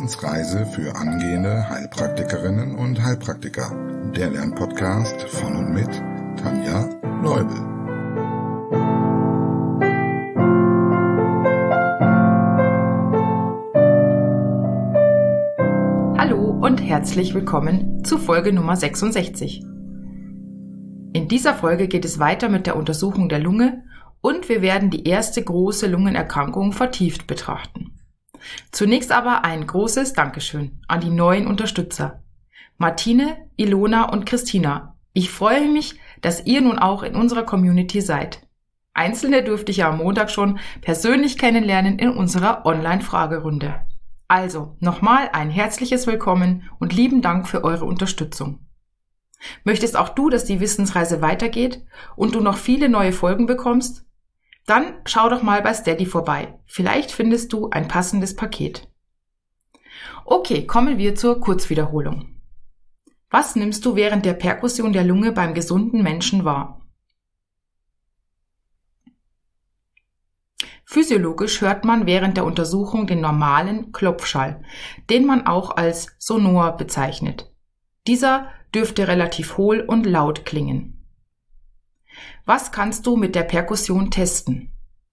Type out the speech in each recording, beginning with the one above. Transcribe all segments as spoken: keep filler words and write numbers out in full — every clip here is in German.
Wissensreise für angehende Heilpraktikerinnen und Heilpraktiker. Der Lernpodcast von und mit Tanja Leubel. Hallo und herzlich willkommen zu Folge Nummer sechsundsechzig. In dieser Folge geht es weiter mit der Untersuchung der Lunge und wir werden die erste große Lungenerkrankung vertieft betrachten. Zunächst aber ein großes Dankeschön an die neuen Unterstützer. Martine, Ilona und Christina. Ich freue mich, dass ihr nun auch in unserer Community seid. Einzelne durfte ich ja am Montag schon persönlich kennenlernen in unserer Online-Fragerunde. Also nochmal ein herzliches Willkommen und lieben Dank für eure Unterstützung. Möchtest auch du, dass die Wissensreise weitergeht und du noch viele neue Folgen bekommst? Dann schau doch mal bei Steady vorbei. Vielleicht findest du ein passendes Paket. Okay, kommen wir zur Kurzwiederholung. Was nimmst du während der Perkussion der Lunge beim gesunden Menschen wahr? Physiologisch hört man während der Untersuchung den normalen Klopfschall, den man auch als Sonor bezeichnet. Dieser dürfte relativ hohl und laut klingen. Was kannst du mit der Perkussion testen?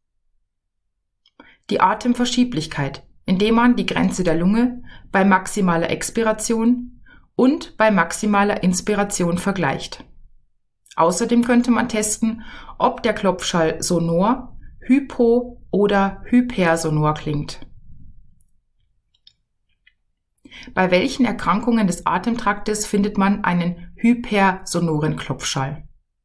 Die Atemverschieblichkeit, indem man die Grenze der Lunge bei maximaler Expiration und bei maximaler Inspiration vergleicht. Außerdem könnte man testen, ob der Klopfschall sonor, hypo- oder hypersonor klingt. Bei welchen Erkrankungen des Atemtraktes findet man einen hypersonoren Klopfschall?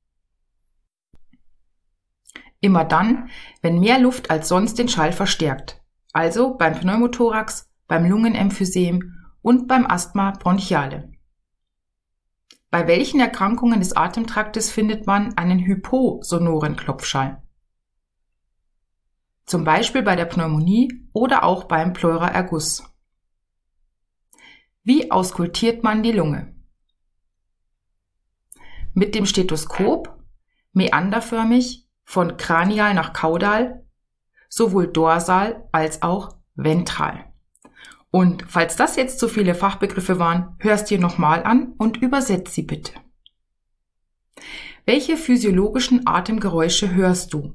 Immer dann, wenn mehr Luft als sonst den Schall verstärkt, also beim Pneumothorax, beim Lungenemphysem und beim Asthma bronchiale. Bei welchen Erkrankungen des Atemtraktes findet man einen hyposonoren Klopfschall? Zum Beispiel bei der Pneumonie oder auch beim Pleuraerguss. Wie auskultiert man die Lunge? Mit dem Stethoskop, meanderförmig, von kranial nach kaudal, sowohl dorsal als auch ventral. Und falls das jetzt zu viele Fachbegriffe waren, hörst dir nochmal an und übersetz sie bitte. Welche physiologischen Atemgeräusche hörst du?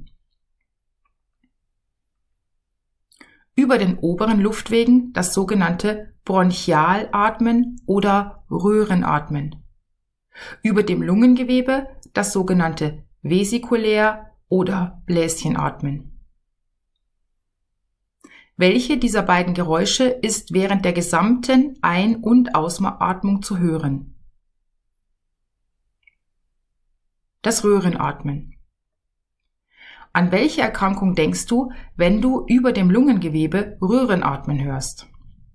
Über den oberen Luftwegen das sogenannte Bronchialatmen oder Röhrenatmen. Über dem Lungengewebe das sogenannte Vesikulär- oder Bläschenatmen. Welche dieser beiden Geräusche ist während der gesamten Ein- und Ausatmung zu hören? Das Röhrenatmen. An welche Erkrankung denkst du, wenn du über dem Lungengewebe Röhrenatmen hörst?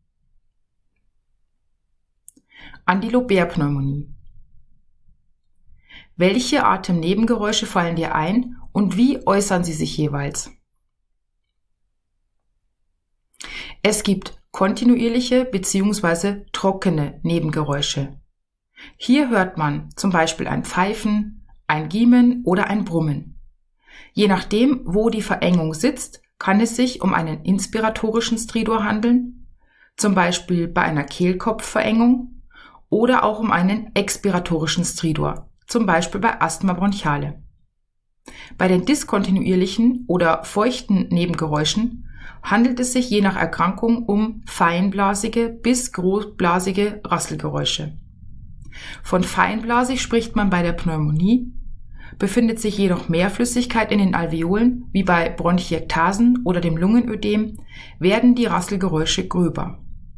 An die Lobärpneumonie. Welche Atemnebengeräusche fallen dir ein und wie äußern sie sich jeweils? Es gibt kontinuierliche bzw. trockene Nebengeräusche. Hier hört man zum Beispiel ein Pfeifen, ein Giemen oder ein Brummen. Je nachdem, wo die Verengung sitzt, kann es sich um einen inspiratorischen Stridor handeln, zum Beispiel bei einer Kehlkopfverengung, oder auch um einen expiratorischen Stridor, zum Beispiel bei Asthma bronchiale. Bei den diskontinuierlichen oder feuchten Nebengeräuschen handelt es sich je nach Erkrankung um feinblasige bis großblasige Rasselgeräusche. Von feinblasig spricht man bei der Pneumonie, befindet sich jedoch mehr Flüssigkeit in den Alveolen, wie bei Bronchiektasen oder dem Lungenödem, werden die Rasselgeräusche gröber.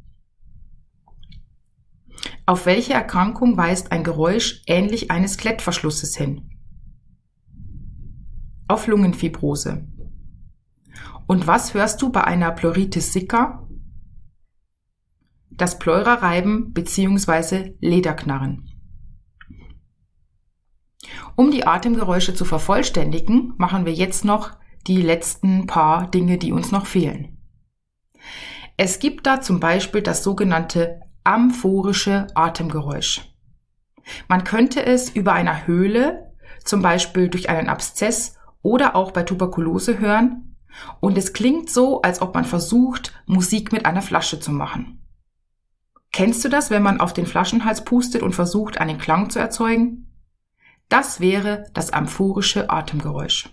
Auf welche Erkrankung weist ein Geräusch ähnlich eines Klettverschlusses hin? Auf Lungenfibrose. Und was hörst du bei einer Pleuritis sicca? Das Pleurareiben bzw. Lederknarren. Um die Atemgeräusche zu vervollständigen, machen wir jetzt noch die letzten paar Dinge, die uns noch fehlen. Es gibt da zum Beispiel das sogenannte amphorische Atemgeräusch. Man könnte es über einer Höhle, zum Beispiel durch einen Abszess oder auch bei Tuberkulose hören, und es klingt so, als ob man versucht, Musik mit einer Flasche zu machen. Kennst du das, wenn man auf den Flaschenhals pustet und versucht, einen Klang zu erzeugen? Das wäre das amphorische Atemgeräusch.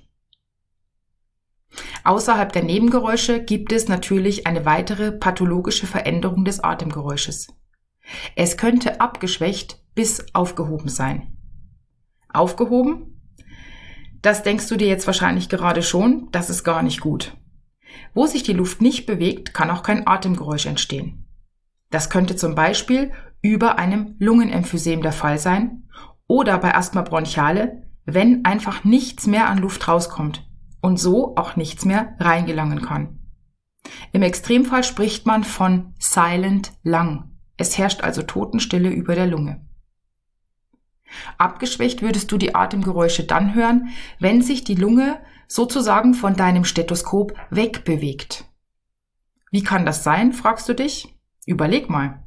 Außerhalb der Nebengeräusche gibt es natürlich eine weitere pathologische Veränderung des Atemgeräusches. Es könnte abgeschwächt bis aufgehoben sein. Aufgehoben? Das denkst du dir jetzt wahrscheinlich gerade schon, das ist gar nicht gut. Wo sich die Luft nicht bewegt, kann auch kein Atemgeräusch entstehen. Das könnte zum Beispiel über einem Lungenemphysem der Fall sein oder bei Asthma bronchiale, wenn einfach nichts mehr an Luft rauskommt und so auch nichts mehr reingelangen kann. Im Extremfall spricht man von Silent Lung. Es herrscht also Totenstille über der Lunge. Abgeschwächt würdest du die Atemgeräusche dann hören, wenn sich die Lunge sozusagen von deinem Stethoskop wegbewegt. Wie kann das sein, fragst du dich? Überleg mal.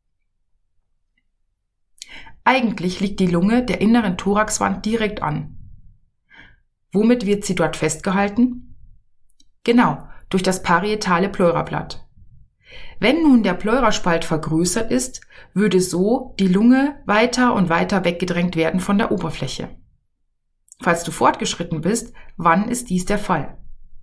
Eigentlich liegt die Lunge der inneren Thoraxwand direkt an. Womit wird sie dort festgehalten? Genau, durch das parietale Pleurablatt. Wenn nun der Pleuraspalt vergrößert ist, würde so die Lunge weiter und weiter weggedrängt werden von der Oberfläche. Falls du fortgeschritten bist, wann ist dies der Fall?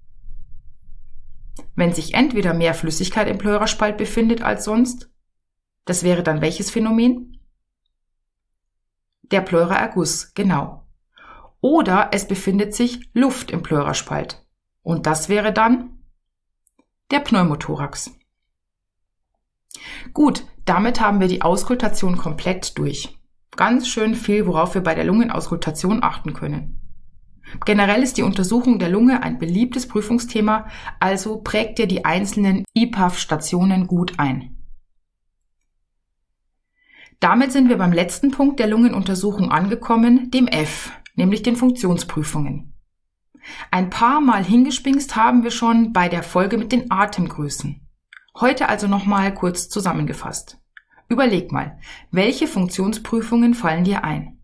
Wenn sich entweder mehr Flüssigkeit im Pleuraspalt befindet als sonst, das wäre dann welches Phänomen? Der Pleuraerguss, genau. Oder es befindet sich Luft im Pleuraspalt. Und das wäre dann der Pneumothorax. Gut, damit haben wir die Auskultation komplett durch. Ganz schön viel, worauf wir bei der Lungenauskultation achten können. Generell ist die Untersuchung der Lunge ein beliebtes Prüfungsthema, also prägt dir die einzelnen I P A F-Stationen gut ein. Damit sind wir beim letzten Punkt der Lungenuntersuchung angekommen, dem F, nämlich den Funktionsprüfungen. Ein paar Mal hingespingst haben wir schon bei der Folge mit den Atemgrößen. Heute also nochmal kurz zusammengefasst. Überleg mal, welche Funktionsprüfungen fallen dir ein?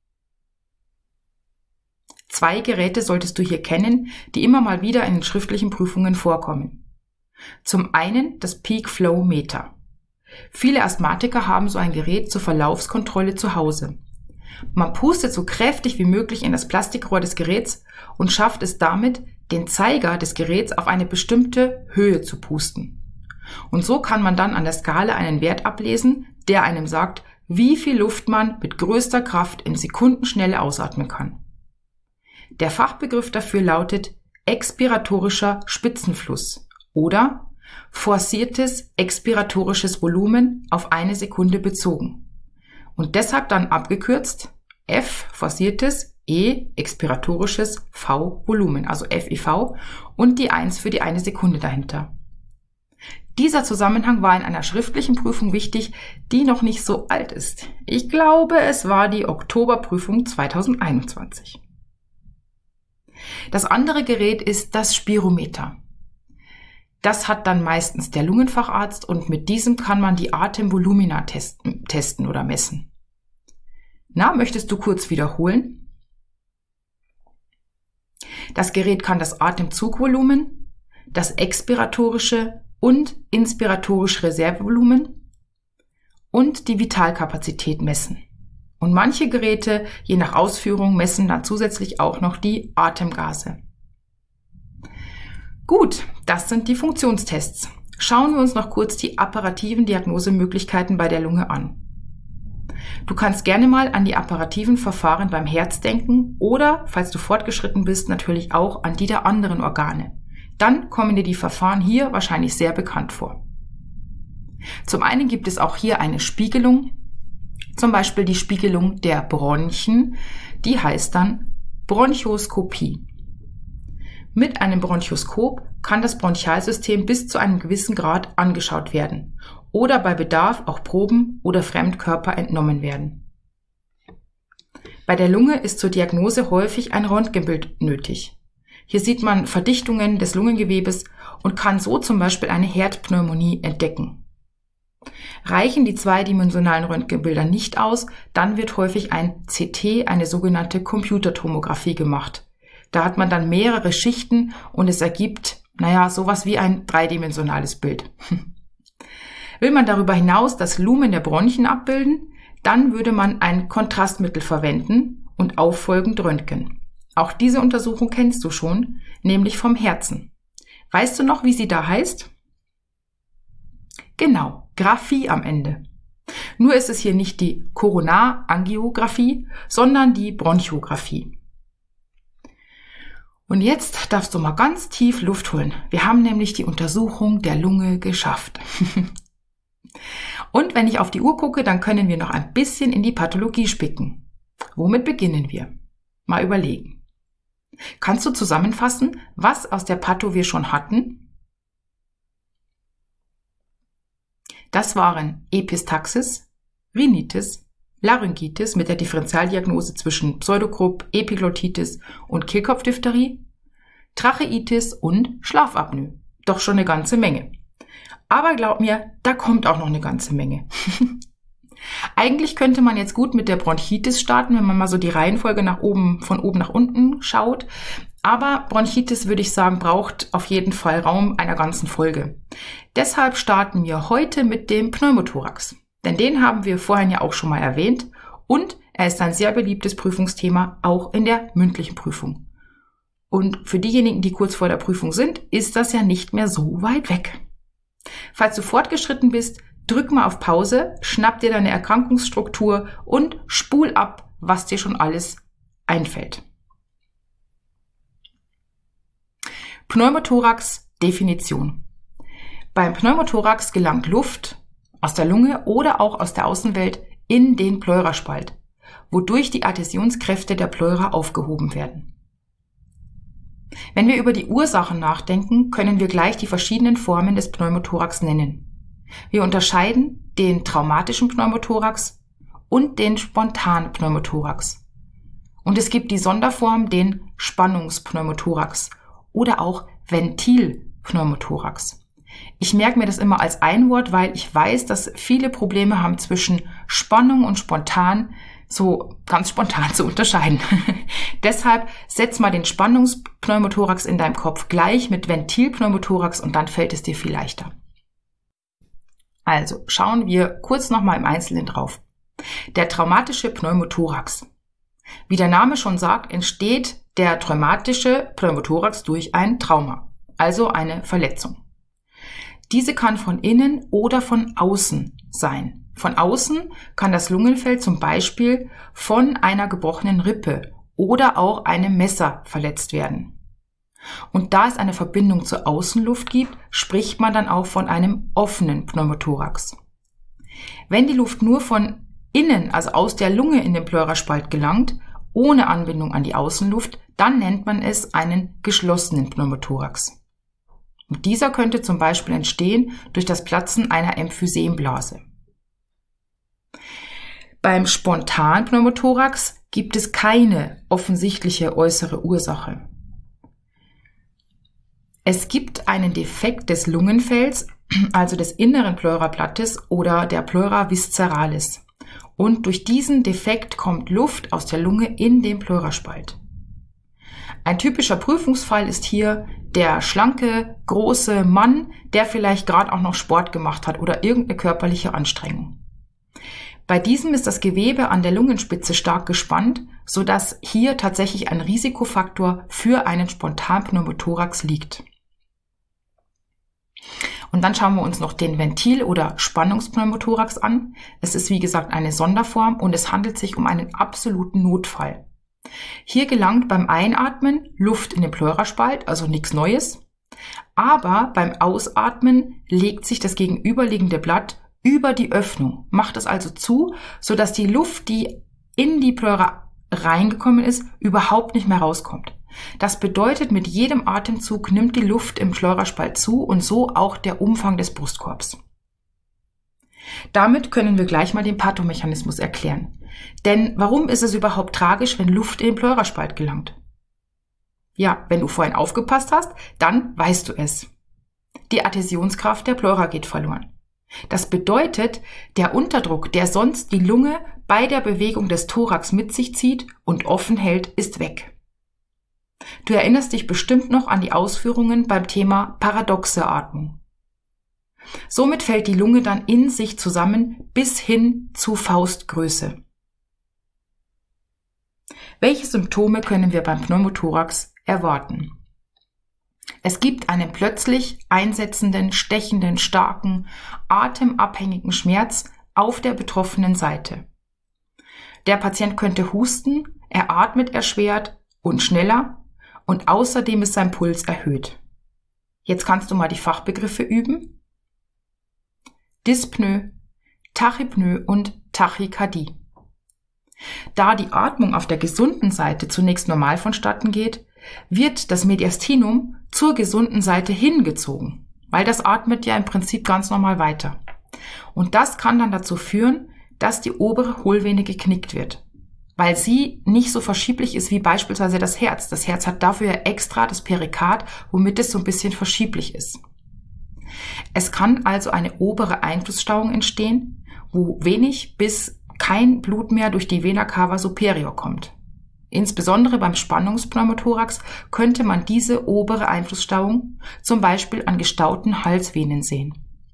Zwei Geräte solltest du hier kennen, die immer mal wieder in den schriftlichen Prüfungen vorkommen. Zum einen das Peak Flow Meter. Viele Asthmatiker haben so ein Gerät zur Verlaufskontrolle zu Hause. Man pustet so kräftig wie möglich in das Plastikrohr des Geräts und schafft es damit, den Zeiger des Geräts auf eine bestimmte Höhe zu pusten. Und so kann man dann an der Skala einen Wert ablesen, der einem sagt, wie viel Luft man mit größter Kraft in Sekundenschnelle ausatmen kann. Der Fachbegriff dafür lautet expiratorischer Spitzenfluss oder forciertes expiratorisches Volumen auf eine Sekunde bezogen. Und deshalb dann abgekürzt F forciertes, E expiratorisches, V Volumen, also F I V und die eins für die eine Sekunde dahinter. Dieser Zusammenhang war in einer schriftlichen Prüfung wichtig, die noch nicht so alt ist. Ich glaube, es war die Oktoberprüfung zweitausendeinundzwanzig. Das andere Gerät ist das Spirometer. Das hat dann meistens der Lungenfacharzt und mit diesem kann man die Atemvolumina testen, testen oder messen. Na, möchtest du kurz wiederholen? Das Gerät kann das Atemzugvolumen, das expiratorische und inspiratorische Reservevolumen und die Vitalkapazität messen. Und manche Geräte, je nach Ausführung, messen dann zusätzlich auch noch die Atemgase. Gut, das sind die Funktionstests. Schauen wir uns noch kurz die apparativen Diagnosemöglichkeiten bei der Lunge an. Du kannst gerne mal an die apparativen Verfahren beim Herz denken oder, falls du fortgeschritten bist, natürlich auch an die der anderen Organe. Dann kommen dir die Verfahren hier wahrscheinlich sehr bekannt vor. Zum einen gibt es auch hier eine Spiegelung, zum Beispiel die Spiegelung der Bronchien, die heißt dann Bronchoskopie. Mit einem Bronchoskop kann das Bronchialsystem bis zu einem gewissen Grad angeschaut werden oder bei Bedarf auch Proben oder Fremdkörper entnommen werden. Bei der Lunge ist zur Diagnose häufig ein Röntgenbild nötig. Hier sieht man Verdichtungen des Lungengewebes und kann so zum Beispiel eine Herzpneumonie entdecken. Reichen die zweidimensionalen Röntgenbilder nicht aus, dann wird häufig ein C T, eine sogenannte Computertomographie gemacht. Da hat man dann mehrere Schichten und es ergibt, naja, sowas wie ein dreidimensionales Bild. Will man darüber hinaus das Lumen der Bronchien abbilden, dann würde man ein Kontrastmittel verwenden und auffolgend röntgen. Auch diese Untersuchung kennst du schon, nämlich vom Herzen. Weißt du noch, wie sie da heißt? Genau, Graphie am Ende. Nur ist es hier nicht die Koronarangiographie, sondern die Bronchiographie. Und jetzt darfst du mal ganz tief Luft holen. Wir haben nämlich die Untersuchung der Lunge geschafft. Und wenn ich auf die Uhr gucke, dann können wir noch ein bisschen in die Pathologie spicken. Womit beginnen wir? Mal überlegen. Kannst du zusammenfassen, was aus der Patho wir schon hatten? Das waren Epistaxis, Rhinitis, Laryngitis mit der Differentialdiagnose zwischen Pseudogrupp, Epiglottitis und Kehlkopfdiphtherie, Tracheitis und Schlafapnoe. Doch schon eine ganze Menge. Aber glaub mir, da kommt auch noch eine ganze Menge. Eigentlich könnte man jetzt gut mit der Bronchitis starten, wenn man mal so die Reihenfolge nach oben, von oben nach unten schaut. Aber Bronchitis, würde ich sagen, braucht auf jeden Fall Raum einer ganzen Folge. Deshalb starten wir heute mit dem Pneumothorax. Denn den haben wir vorhin ja auch schon mal erwähnt. Und er ist ein sehr beliebtes Prüfungsthema, auch in der mündlichen Prüfung. Und für diejenigen, die kurz vor der Prüfung sind, ist das ja nicht mehr so weit weg. Falls du fortgeschritten bist, drück mal auf Pause, schnapp dir deine Erkrankungsstruktur und spul ab, was dir schon alles einfällt. Pneumothorax Definition. Beim Pneumothorax gelangt Luft aus der Lunge oder auch aus der Außenwelt in den Pleuraspalt, wodurch die Adhäsionskräfte der Pleura aufgehoben werden. Wenn wir über die Ursachen nachdenken, können wir gleich die verschiedenen Formen des Pneumothorax nennen. Wir unterscheiden den traumatischen Pneumothorax und den spontanen Pneumothorax. Und es gibt die Sonderform, den Spannungspneumothorax oder auch Ventilpneumothorax. Ich merke mir das immer als ein Wort, weil ich weiß, dass viele Probleme haben zwischen Spannung und spontan so ganz spontan zu unterscheiden. Deshalb setz mal den Spannungspneumothorax in deinem Kopf gleich mit Ventilpneumothorax und dann fällt es dir viel leichter. Also schauen wir kurz nochmal im Einzelnen drauf. Der traumatische Pneumothorax. Wie der Name schon sagt, entsteht der traumatische Pneumothorax durch ein Trauma, also eine Verletzung. Diese kann von innen oder von außen sein. Von außen kann das Lungenfeld zum Beispiel von einer gebrochenen Rippe oder auch einem Messer verletzt werden. Und da es eine Verbindung zur Außenluft gibt, spricht man dann auch von einem offenen Pneumothorax. Wenn die Luft nur von innen, also aus der Lunge in den Pleuraspalt gelangt, ohne Anbindung an die Außenluft, dann nennt man es einen geschlossenen Pneumothorax. Und dieser könnte zum Beispiel entstehen durch das Platzen einer Emphysemblase. Beim spontanen Pneumothorax gibt es keine offensichtliche äußere Ursache. Es gibt einen Defekt des Lungenfells, also des inneren Pleurablattes oder der Pleura visceralis. Und durch diesen Defekt kommt Luft aus der Lunge in den Pleuraspalt. Ein typischer Prüfungsfall ist hier der schlanke, große Mann, der vielleicht gerade auch noch Sport gemacht hat oder irgendeine körperliche Anstrengung. Bei diesem ist das Gewebe an der Lungenspitze stark gespannt, sodass hier tatsächlich ein Risikofaktor für einen Spontanpneumothorax liegt. Und dann schauen wir uns noch den Ventil- oder Spannungspneumothorax an. Es ist wie gesagt eine Sonderform und es handelt sich um einen absoluten Notfall. Hier gelangt beim Einatmen Luft in den Pleuraspalt, also nichts Neues. Aber beim Ausatmen legt sich das gegenüberliegende Blatt über die Öffnung, macht es also zu, sodass die Luft, die in die Pleura reingekommen ist, überhaupt nicht mehr rauskommt. Das bedeutet, mit jedem Atemzug nimmt die Luft im Pleuraspalt zu und so auch der Umfang des Brustkorbs. Damit können wir gleich mal den Pathomechanismus erklären. Denn warum ist es überhaupt tragisch, wenn Luft in den Pleuraspalt gelangt? Ja, wenn du vorhin aufgepasst hast, dann weißt du es. Die Adhäsionskraft der Pleura geht verloren. Das bedeutet, der Unterdruck, der sonst die Lunge bei der Bewegung des Thorax mit sich zieht und offen hält, ist weg. Du erinnerst dich bestimmt noch an die Ausführungen beim Thema paradoxe Atmung. Somit fällt die Lunge dann in sich zusammen bis hin zu Faustgröße. Welche Symptome können wir beim Pneumothorax erwarten? Es gibt einen plötzlich einsetzenden, stechenden, starken, atemabhängigen Schmerz auf der betroffenen Seite. Der Patient könnte husten, er atmet erschwert und schneller und außerdem ist sein Puls erhöht. Jetzt kannst du mal die Fachbegriffe üben. Dyspnoe, Tachypnoe und Tachykardie. Da die Atmung auf der gesunden Seite zunächst normal vonstatten geht, wird das Mediastinum zur gesunden Seite hingezogen, weil das atmet ja im Prinzip ganz normal weiter. Und das kann dann dazu führen, dass die obere Hohlvene geknickt wird, weil sie nicht so verschieblich ist wie beispielsweise das Herz. Das Herz hat dafür ja extra das Perikard, womit es so ein bisschen verschieblich ist. Es kann also eine obere Einflussstauung entstehen, wo wenig bis kein Blut mehr durch die Vena cava superior kommt. Insbesondere beim Spannungspneumothorax könnte man diese obere Einflussstauung zum Beispiel an gestauten Halsvenen sehen.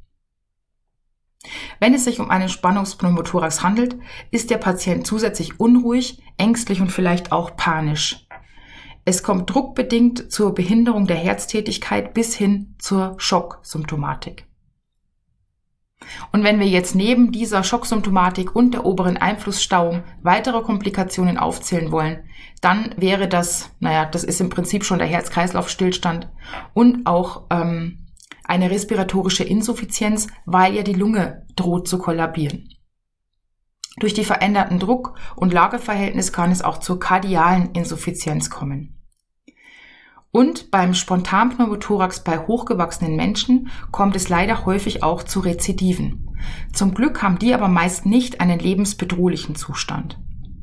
Wenn es sich um einen Spannungspneumothorax handelt, ist der Patient zusätzlich unruhig, ängstlich und vielleicht auch panisch. Es kommt druckbedingt zur Behinderung der Herztätigkeit bis hin zur Schocksymptomatik. Und wenn wir jetzt neben dieser Schocksymptomatik und der oberen Einflussstauung weitere Komplikationen aufzählen wollen, dann wäre das, naja, das ist im Prinzip schon der Herz-Kreislauf-Stillstand und auch ähm, eine respiratorische Insuffizienz, weil ja die Lunge droht zu kollabieren. Durch die veränderten Druck- und Lageverhältnis kann es auch zur kardialen Insuffizienz kommen. Und beim Spontanpneumothorax bei hochgewachsenen Menschen kommt es leider häufig auch zu Rezidiven. Zum Glück haben die aber meist nicht einen lebensbedrohlichen Zustand.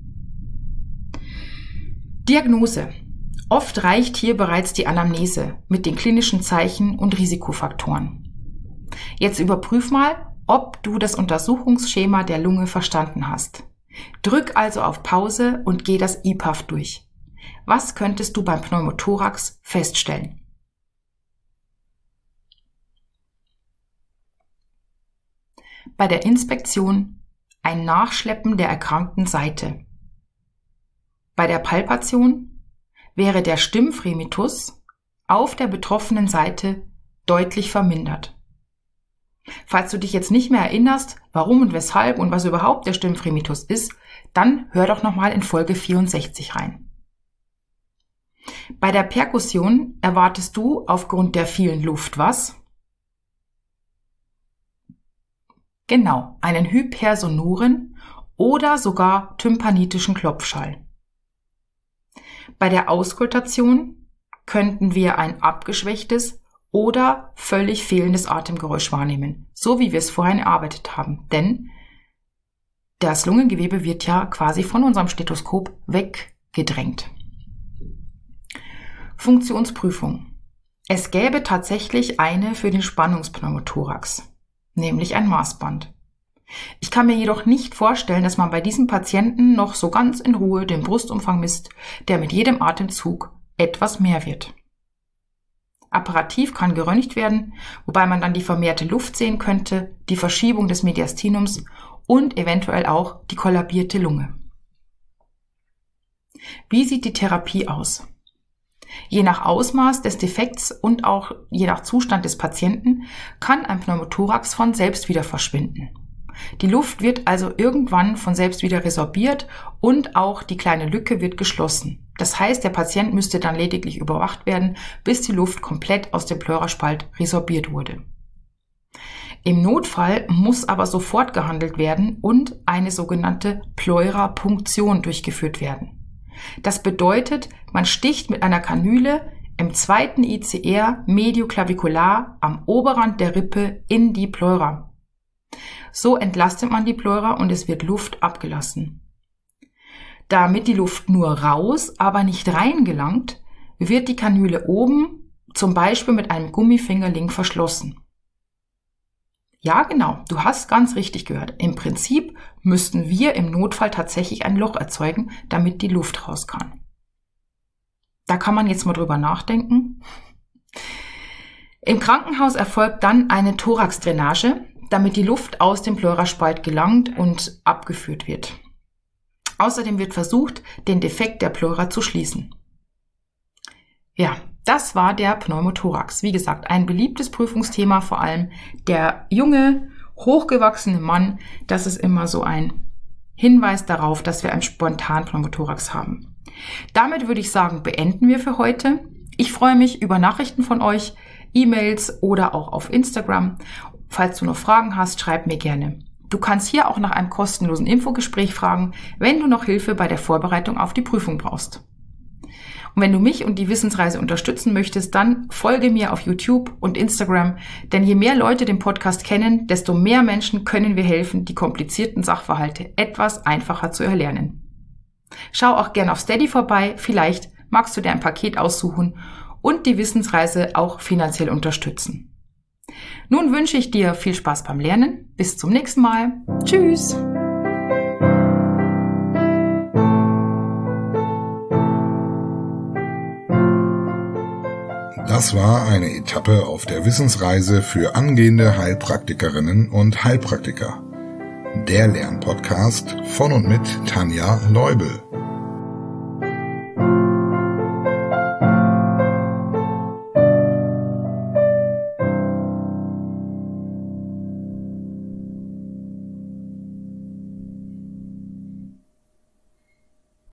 Diagnose. Oft reicht hier bereits die Anamnese mit den klinischen Zeichen und Risikofaktoren. Jetzt überprüf mal, ob du das Untersuchungsschema der Lunge verstanden hast. Drück also auf Pause und geh das I P A F durch. Was könntest du beim Pneumothorax feststellen? Bei der Inspektion ein Nachschleppen der erkrankten Seite. Bei der Palpation wäre der Stimmfremitus auf der betroffenen Seite deutlich vermindert. Falls du dich jetzt nicht mehr erinnerst, warum und weshalb und was überhaupt der Stimmfremitus ist, dann hör doch nochmal in Folge vierundsechzig rein. Bei der Perkussion erwartest du aufgrund der vielen Luft was? Genau, einen hypersonoren oder sogar tympanitischen Klopfschall. Bei der Auskultation könnten wir ein abgeschwächtes oder völlig fehlendes Atemgeräusch wahrnehmen, so wie wir es vorhin erarbeitet haben, denn das Lungengewebe wird ja quasi von unserem Stethoskop weggedrängt. Funktionsprüfung. Es gäbe tatsächlich eine für den Spannungspneumothorax, nämlich ein Maßband. Ich kann mir jedoch nicht vorstellen, dass man bei diesem Patienten noch so ganz in Ruhe den Brustumfang misst, der mit jedem Atemzug etwas mehr wird. Apparativ kann geröntgt werden, wobei man dann die vermehrte Luft sehen könnte, die Verschiebung des Mediastinums und eventuell auch die kollabierte Lunge. Wie sieht die Therapie aus? Je nach Ausmaß des Defekts und auch je nach Zustand des Patienten kann ein Pneumothorax von selbst wieder verschwinden. Die Luft wird also irgendwann von selbst wieder resorbiert und auch die kleine Lücke wird geschlossen. Das heißt, der Patient müsste dann lediglich überwacht werden, bis die Luft komplett aus dem Pleuraspalt resorbiert wurde. Im Notfall muss aber sofort gehandelt werden und eine sogenannte Pleurapunktion durchgeführt werden. Das bedeutet, man sticht mit einer Kanüle im zweiten I C R medioclavicular am Oberrand der Rippe in die Pleura. So entlastet man die Pleura und es wird Luft abgelassen. Damit die Luft nur raus, aber nicht rein gelangt, wird die Kanüle oben zum Beispiel mit einem Gummifingerling verschlossen. Ja, genau, du hast ganz richtig gehört. Im Prinzip müssten wir im Notfall tatsächlich ein Loch erzeugen, damit die Luft raus kann. Da kann man jetzt mal drüber nachdenken. Im Krankenhaus erfolgt dann eine Thoraxdrainage, damit die Luft aus dem Pleuraspalt gelangt und abgeführt wird. Außerdem wird versucht, den Defekt der Pleura zu schließen. Ja, das war der Pneumothorax. Wie gesagt, ein beliebtes Prüfungsthema, vor allem der junge, hochgewachsene Mann. Das ist immer so ein Hinweis darauf, dass wir einen spontanen Pneumothorax haben. Damit würde ich sagen, beenden wir für heute. Ich freue mich über Nachrichten von euch, E-Mails oder auch auf Instagram. Falls du noch Fragen hast, schreib mir gerne. Du kannst hier auch nach einem kostenlosen Infogespräch fragen, wenn du noch Hilfe bei der Vorbereitung auf die Prüfung brauchst. Und wenn du mich und die Wissensreise unterstützen möchtest, dann folge mir auf YouTube und Instagram, denn je mehr Leute den Podcast kennen, desto mehr Menschen können wir helfen, die komplizierten Sachverhalte etwas einfacher zu erlernen. Schau auch gerne auf Steady vorbei, vielleicht magst du dir ein Paket aussuchen und die Wissensreise auch finanziell unterstützen. Nun wünsche ich dir viel Spaß beim Lernen. Bis zum nächsten Mal. Tschüss! Das war eine Etappe auf der Wissensreise für angehende Heilpraktikerinnen und Heilpraktiker. Der Lernpodcast von und mit Tanja Leubel.